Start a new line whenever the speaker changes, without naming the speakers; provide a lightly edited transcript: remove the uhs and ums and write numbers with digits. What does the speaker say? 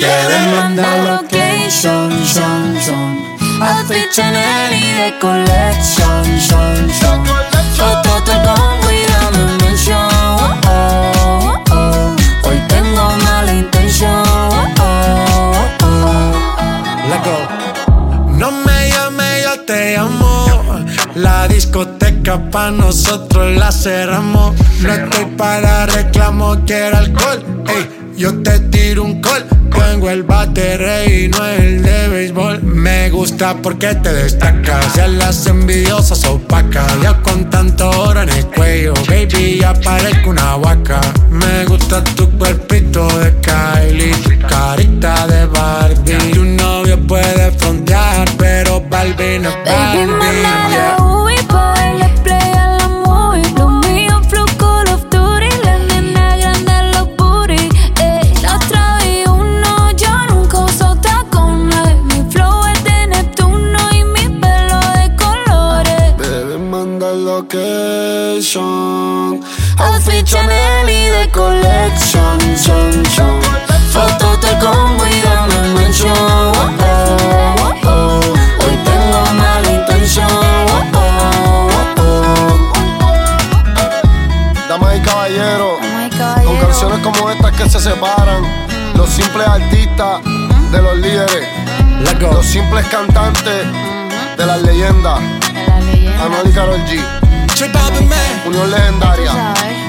Quiere mandar location, outfit Chanel y de collection, fotos de combo y dame mention. Hoy tengo mala intención.
Let go. No me llames, yo te llamo. La discoteca pa' nosotros la cerramos. No estoy para reclamo, quiero alcohol. Ey, yo te tiro un call. Tengo el bate y no el de béisbol. Me gusta porque te destacas. Ya las envidiosas opacas. Ya con tanto oro en el cuello, baby, ya parezco una vaca. Me gusta tu cuerpito de Kylie, tu carita de Barbie. Tu novio puede frontear, pero Barbie no es Barbie.
Baby, mándame Ubi pa' verle play a la movie. Lo mío flow Call of Duty. La nena grande los booty. La otra vi uno, yo nunca uso tacones. Mi flow es de Neptuno y mi pelo de colores.
Bebé, manda location,
Outfit Chanel y de collection, fotos de combo y dame mention. Hoy tengo mala intención.
damas y caballeros, con canciones como estas que se separan. Los simples artistas de los líderes,
Let go.
los simples cantantes de las leyendas. Anuel y Karol G,
J Balvin, man.
unión legendaria.
¿Sabes?